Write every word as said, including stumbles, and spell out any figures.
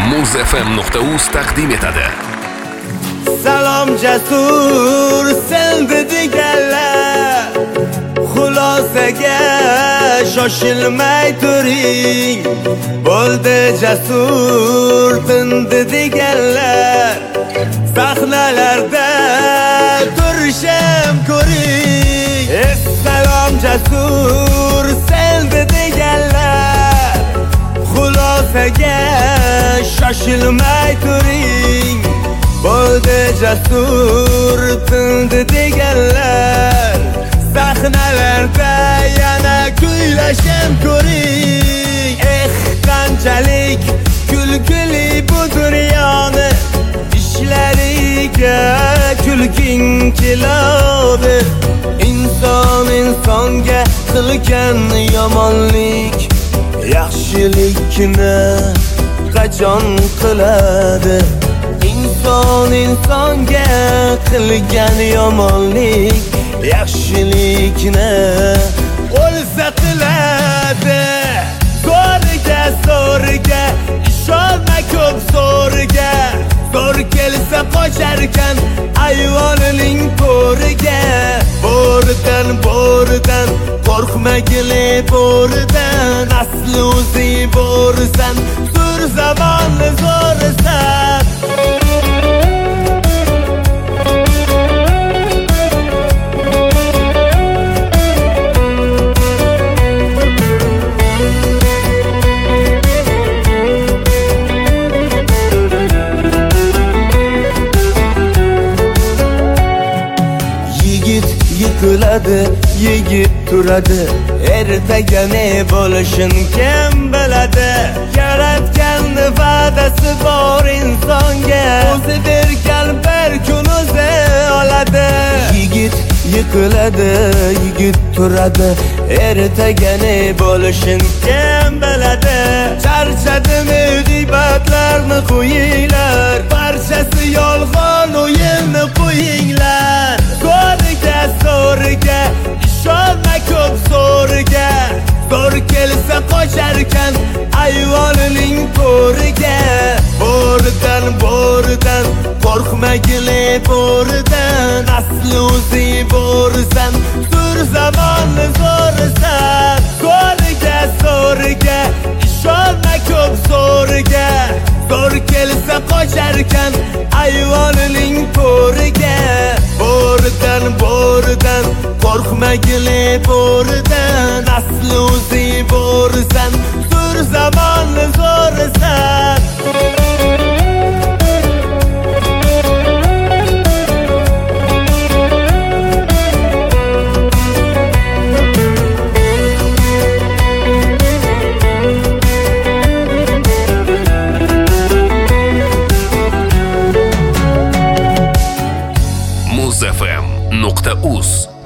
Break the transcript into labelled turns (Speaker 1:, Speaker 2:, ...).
Speaker 1: muz f m nuqta uz taqdim etadi.
Speaker 2: Salom jasur seldi deganlar, xulosaga shoshilmay turing. Bo'ldi jasur tindi deganlar, sahnalarda turishim ko'ring. Salom jasur seldi deganlar, xulosaga shoshilmay turing. Bo'ldi jasur tindi deganlar, sahnalarda yana kuylashim ko'ring. Eh, qanchalik kulgili bu dunyoni, ishlariga kulging keladi. Inson insonga qilgan yomonlik, yaxshilikni qachon qiladi? Inson insonga qilgan yomonlik, yaxshilikni o'lsa qiladi. Zo'rga zo'rga ishonma, ko'p zo'rga. Zo'r kelsa qocharkan ayvonining to'riga. Bo'ridan bo'ridan qo'rqmagile, bo'ridan asli o'zi bo'rsan, zo'r zamonni zo'rsan. Yiqiladi, yigit turadi, ertaga ne bo'lishini kim biladi? Yaratgan va'dasi bor insonga, o'zi bergan bir kun o'zi oladi. Yigit yiqiladi, yigit turadi, ertaga ne bo'lishini kim biladi? Charchadimi g'iybatlarni qo'yinglar, barchasi yolg'on o'yinni qo'yinglar. Zo'rga zo'rga ishonma, ko'p zo'rga. Zo'r kelsa qocharkan ayvonining to'riga. Bo'ridan bo'ridan qo'rqmagile, bo'ridan asli o'zi bo'rsan, zo'r zamonni zo'rsan. Zo'rga zo'rga ishonma, ko'p zo'rga. Zo'r kelsa qocharkan ayvonining to'riga. Bo'ridan bo'ridan qo'rqmagile, bo'ridan asli o'zi bo'rsan, zo'r zamonni zo'rsan.
Speaker 1: muz f m nuqta uz